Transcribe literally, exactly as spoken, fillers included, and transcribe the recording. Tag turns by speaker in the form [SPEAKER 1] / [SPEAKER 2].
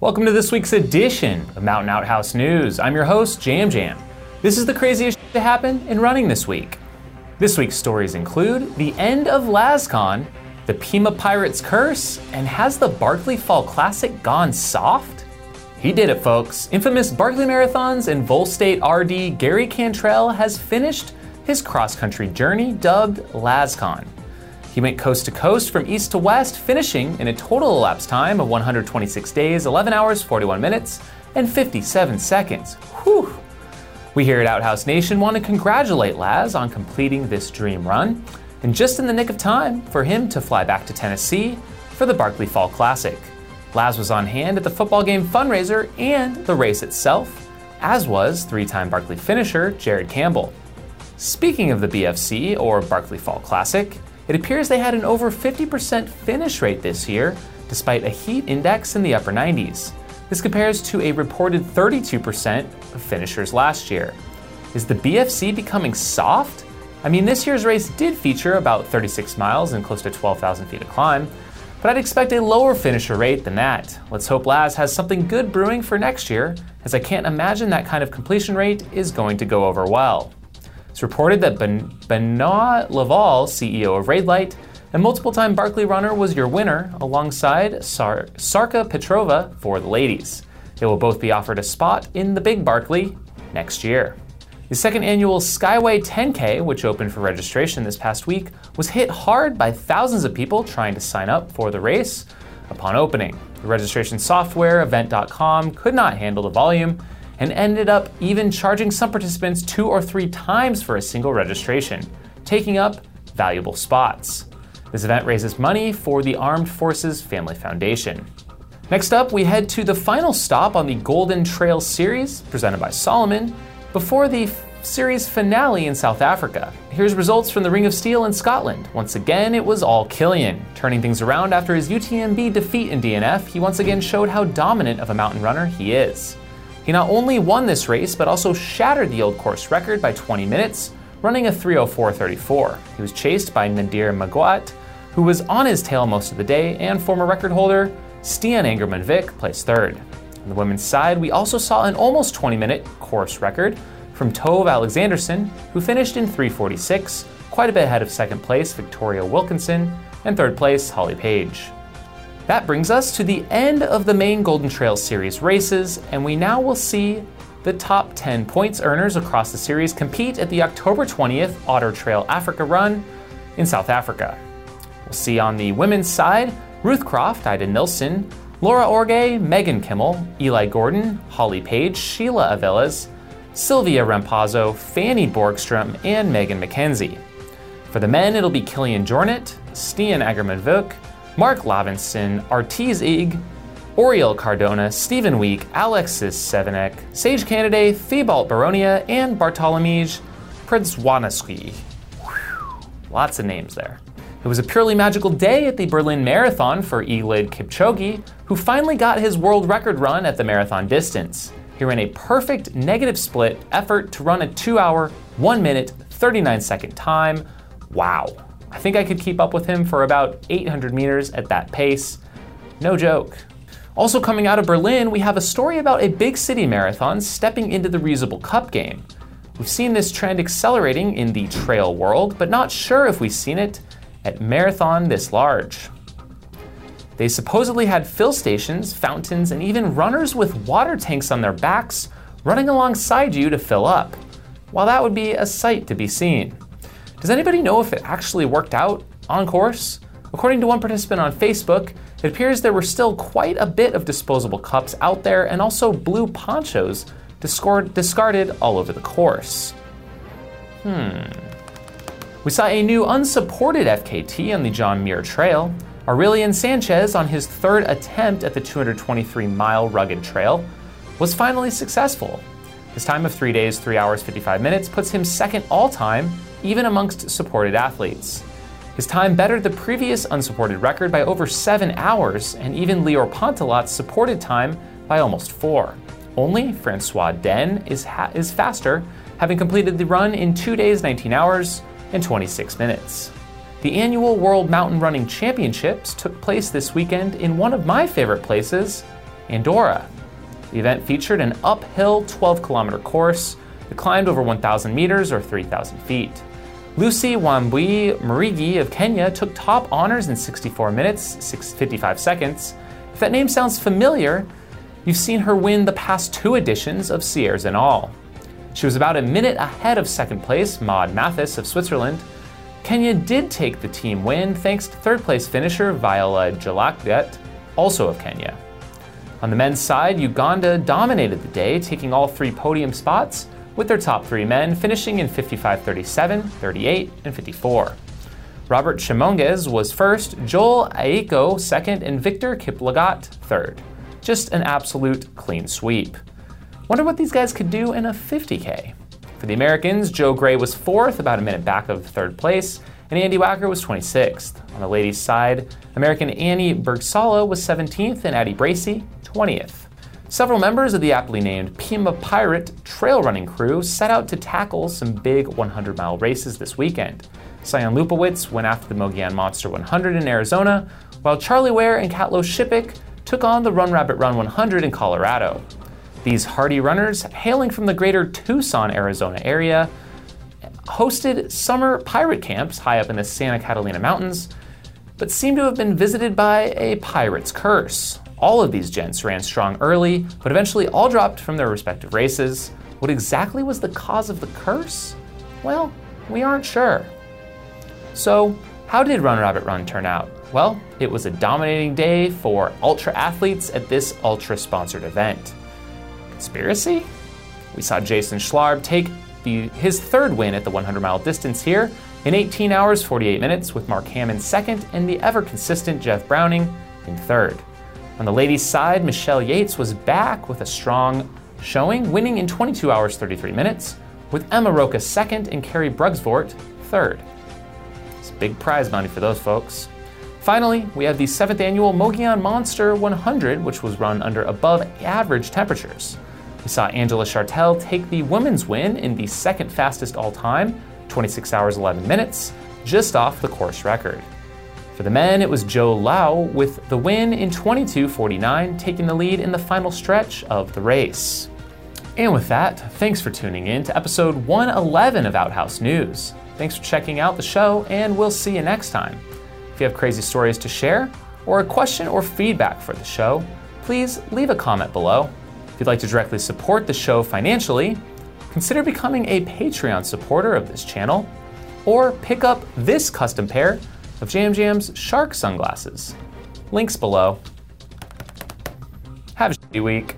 [SPEAKER 1] Welcome to this week's edition of Mountain Outhouse News. I'm your host, Jam Jam. This is the craziest shit to happen in running this week. This week's stories include the end of LazCon, the Pima Pirates curse, and has the Barkley Fall Classic gone soft? He did it, folks. Infamous Barkley Marathons and Volstate R D Gary Cantrell has finished his cross-country journey dubbed LazCon. He went coast to coast from east to west, finishing in a total elapsed time of one hundred twenty-six days, eleven hours, forty-one minutes, and fifty-seven seconds. Whew! We here at Outhouse Nation want to congratulate Laz on completing this dream run, and just in the nick of time for him to fly back to Tennessee for the Barkley Fall Classic. Laz was on hand at the football game fundraiser and the race itself, as was three-time Barkley finisher Jared Campbell. Speaking of the B F C, or Barkley Fall Classic, it appears they had an over fifty percent finish rate this year, despite a heat index in the upper nineties. This compares to a reported thirty-two percent of finishers last year. Is the B F C becoming soft? I mean, this year's race did feature about thirty-six miles and close to twelve thousand feet of climb, but I'd expect a lower finisher rate than that. Let's hope Laz has something good brewing for next year, as I can't imagine that kind of completion rate is going to go over well. It's reported that ben- Benoit Laval, C E O of Raidlight, and multiple-time Barkley runner, was your winner, alongside Sar- Sarka Petrova for the ladies. They will both be offered a spot in the Big Barkley next year. The second annual Skyway ten K, which opened for registration this past week, was hit hard by thousands of people trying to sign up for the race upon opening. The registration software, event dot com, could not handle the volume, and ended up even charging some participants two or three times for a single registration, taking up valuable spots. This event raises money for the Armed Forces Family Foundation. Next up, we head to the final stop on the Golden Trail Series, presented by Salomon, before the f- series finale in South Africa. Here's results from the Ring of Steel in Scotland. Once again, it was all Killian. Turning things around after his U T M B defeat in D N F, he once again showed how dominant of a mountain runner he is. He not only won this race, but also shattered the old course record by twenty minutes, running a three oh four thirty-four. He was chased by Nadir Magoat, who was on his tail most of the day, and former record holder Stian Angerman-Vick placed third. On the women's side, we also saw an almost twenty minute course record from Tove Alexanderson, who finished in three forty-six, quite a bit ahead of second place Victoria Wilkinson, and third place Holly Page. That brings us to the end of the main Golden Trail Series races, and we now will see the top ten points earners across the series compete at the October twentieth Otter Trail Africa Run in South Africa. We'll see on the women's side, Ruth Croft, Ida Nilsson, Laura Orgay, Megan Kimmel, Eli Gordon, Holly Page, Sheila Avelas, Sylvia Rampazzo, Fanny Borgstrom, and Megan McKenzie. For the men, it'll be Killian Jornet, Stian Angerman-Vick, Mark Lavinson, Artiz Ig, Oriel Cardona, Stephen Week, Alexis Sevenek, Sage Candidate, Thibault Baronia, and Bartolomew Przwanowski. Lots of names there. It was a purely magical day at the Berlin Marathon for Eliud Kipchoge, who finally got his world record run at the marathon distance. He ran a perfect negative split effort to run a two hour, one minute, thirty-nine second time. Wow. I think I could keep up with him for about eight hundred meters at that pace. No joke. Also coming out of Berlin, we have a story about a big city marathon stepping into the reusable cup game. We've seen this trend accelerating in the trail world, but not sure if we've seen it at marathon this large. They supposedly had fill stations, fountains, and even runners with water tanks on their backs running alongside you to fill up. While that would be a sight to be seen. Does anybody know if it actually worked out on course? According to one participant on Facebook, it appears there were still quite a bit of disposable cups out there and also blue ponchos discard- discarded all over the course. Hmm. We saw a new unsupported F K T on the John Muir Trail. Aurelian Sanchez, on his third attempt at the two hundred twenty-three mile rugged trail, was finally successful. His time of three days, three hours, fifty-five minutes puts him second all-time, even amongst supported athletes. His time bettered the previous unsupported record by over seven hours, and even Lior Pontelat's supported time by almost four. Only Francois Den is, ha- is faster, having completed the run in two days, nineteen hours, and twenty-six minutes. The annual World Mountain Running Championships took place this weekend in one of my favorite places, Andorra. The event featured an uphill twelve kilometer course that climbed over one thousand meters or three thousand feet. Lucy Wambui Marigi of Kenya took top honors in sixty-four minutes, fifty-five seconds. If that name sounds familiar, you've seen her win the past two editions of Sierres en All. She was about a minute ahead of second place Maud Mathis of Switzerland. Kenya did take the team win thanks to third place finisher Viola Jelagat, also of Kenya. On the men's side, Uganda dominated the day, taking all three podium spots, with their top three men finishing in fifty-five thirty-seven, thirty-eight, and fifty-four. Robert Chimonges was first, Joel Aiko second, and Victor Kiplagat third. Just an absolute clean sweep. Wonder what these guys could do in a fifty K. For the Americans, Joe Gray was fourth, about a minute back of third place, and Andy Wacker was twenty-sixth. On the ladies' side, American Annie Bergsala was seventeenth, and Addie Bracey, twentieth. Several members of the aptly named Pima Pirate trail running crew set out to tackle some big hundred mile races this weekend. Sion Lupowitz went after the Mogollon Monster one hundred in Arizona, while Charlie Ware and Katlo Shipik took on the Run Rabbit Run one hundred in Colorado. These hardy runners, hailing from the greater Tucson, Arizona area, hosted summer pirate camps high up in the Santa Catalina Mountains, but seem to have been visited by a pirate's curse. All of these gents ran strong early, but eventually all dropped from their respective races. What exactly was the cause of the curse? Well, we aren't sure. So, how did Run Rabbit Run turn out? Well, it was a dominating day for ultra athletes at this ultra-sponsored event. Conspiracy? We saw Jason Schlarb take the, his third win at the hundred mile distance here in eighteen hours, forty-eight minutes, with Mark Hammond second and the ever-consistent Jeff Browning in third. On the ladies' side, Michelle Yates was back with a strong showing, winning in twenty-two hours, thirty-three minutes, with Emma Roca second and Carrie Brugsvort third. It's a big prize money for those folks. Finally, we have the seventh annual Mogollon Monster one hundred, which was run under above average temperatures. We saw Angela Chartel take the women's win in the second fastest all-time, twenty-six hours, eleven minutes, just off the course record. For the men, it was Joe Lau with the win in twenty-two forty-nine, taking the lead in the final stretch of the race. And with that, thanks for tuning in to episode one eleven of Outhouse News. Thanks for checking out the show, and we'll see you next time. If you have crazy stories to share, or a question or feedback for the show, please leave a comment below. If you'd like to directly support the show financially, consider becoming a Patreon supporter of this channel, or pick up this custom pair of Jam Jam's shark sunglasses. Links below. Have a shitty week.